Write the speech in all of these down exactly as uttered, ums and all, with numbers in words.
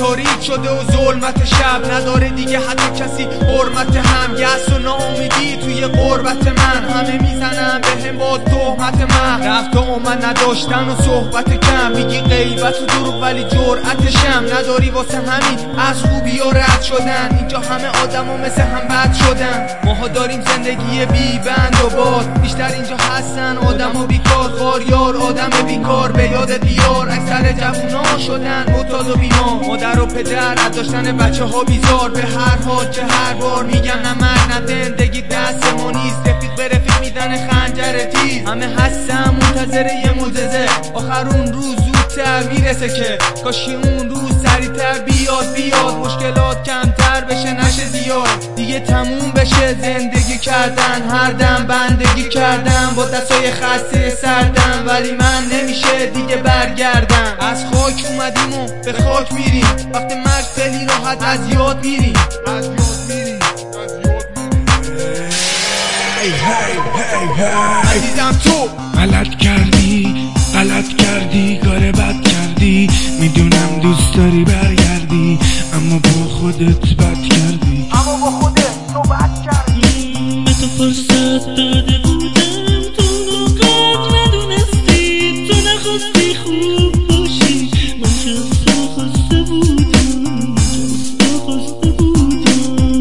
تاریک شده و ظلمت شب نداره دیگه حتی کسی حرمت هم. یأس و ناامیدی توی قربت من، همه میزنن به هم با تهمت من. رفت و اومد نداشتن و صحبت کم، میگی غیبت و دروغ ولی جرأتشم نداری واسه همین از خوبی و رد شدن. اینجا همه آدم و مثل هم بد شدن. ماها داریم زندگی بی بند و باد، بیشتر اینجا هستن آدم و بیکار. خاریار آدم بیکار به یاد بیار، اکثر جوونا شدن معتاد و بیمار. مادر و پدر از داشتن بچه ها بیزار. به هر حال که هر بار میگم نه مرد نه زندگی دست ما نیست. رفیق به رفیق میزنه خنجر تیز، همه هستن منتظر یه معجزه آخر اون روز زودتر میرسه که کاشی اون روز سریعتر بیاد بیاد. مشکلات کمتر بشه نشه زیاد، دیگه تموم بشه زندگی کردن. هر دم بندگی کردم با دستای خسته سردم، ولی من نمیشه دیگه برگردم. از خاک اومدیم و به خاک میریم، وقت مرگ خیلی راحت از یاد میریم. از یاد میریم از یاد میریم. هی هی هی هی عزیزم تو غلط کردی غلط کردی کار بد کردی، میدونم دوست داری برگردی اما با خودت بد کردی. اما با خودت تو بد کردی. به تو فرصت داده بودم تو نقد ندونستی، تو نخواستی خوب باشی، من جز تو خواسته بودم جز تو خواسته بودم.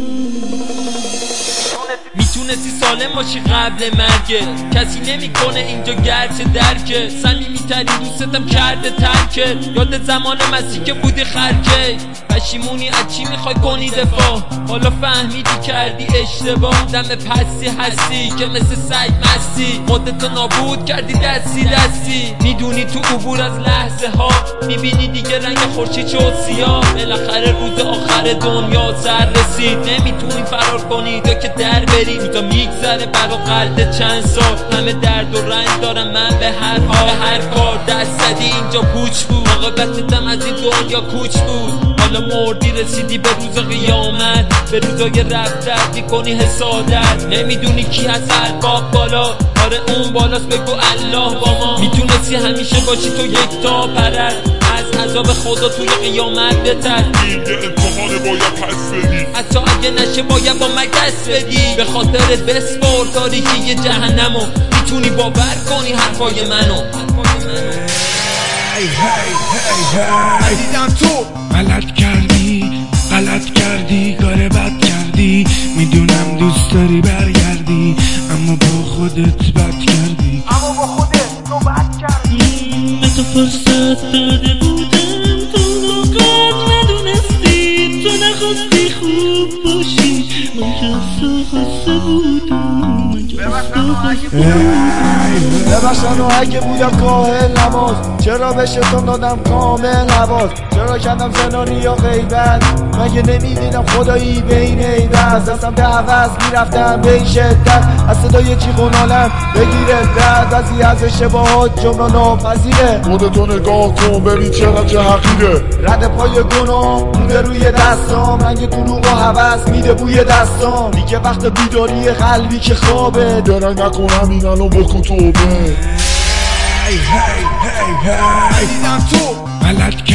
میتونستی سالم باشی قبل مرگه، کسی نمیکنه اینجا گرچه درکه. صمیمی ترین دوستم کرده ترکه، یاد زمان مسیح که بودی خرکه. پشیمونی از چی میخوای کنی دفاع، حالا فهمیدی کردی اشتباه. دم پسی هستی که مثل سگ مستی، خودتو نابود کردی دستی دستی. میدونی تو عبور از لحظه ها میبینی دیگه رنگ خورشید شد سیاه. بالاخره روز آخر دنیا سر رسید، نمیتونی فرار کنی یا که در بری. روزا میگذره برا قلد چند سال، همه درد و رنج دارم من به هر حال. به هر کار دست زدی اینجا پوچ بود، عاقبتتم از این دنیا کوچ بود. حالا مردی رسیدی به روز قیامت، به روزای رفتت میکنی حسادت. نمیدونی کی هست ارباب بالا، آره اون بالاست بگو الله با ما. میتونستی همیشه باشی تو یک تا پرد، از عذاب خدا توی قیامت بتر. این یه امتحانه باید پس بدی، حتی اگه نشه باید با مگس بدی. به خاطرت بسپار تاریکی جهنمو، میتونی باور کنی حرفای منو. هی هی هی هی عزیزم تو غلط کردی غلط کردی کار بد کردی، میدونم دوست داری برگردی اما با خودت بد کردی. اما با خودت تو بد کردی. به تو فرصت داده بودم تو نقد ندونستی، تو نخواستی خوب باشی، من جز تو خواسته بودم من جز تو خواسته بودم. ببخشن و اگه بودم کاهل نماز، چرا به شیطان دادم کامل حواس، چرا کردم زنانی یا غیبت، مگه نمیدیدم خدایی بین عیبت. دستم به عوض میرفتم به این شدت، از صدای جیغ و نالم بگیره درد. بعضی از اشتباهات جمله ناپذیره، خودتو نگاه کن ببین چقدر چه حقیره. رد پای گناه مونده روی دستام، رنگ دروغ و هوس میده بوی دستام. دیگه وقت بیداری قلبی که خوابه، درنگ نکن همین الان بکن توبه. هی هی هی هی عزیزم تو غلط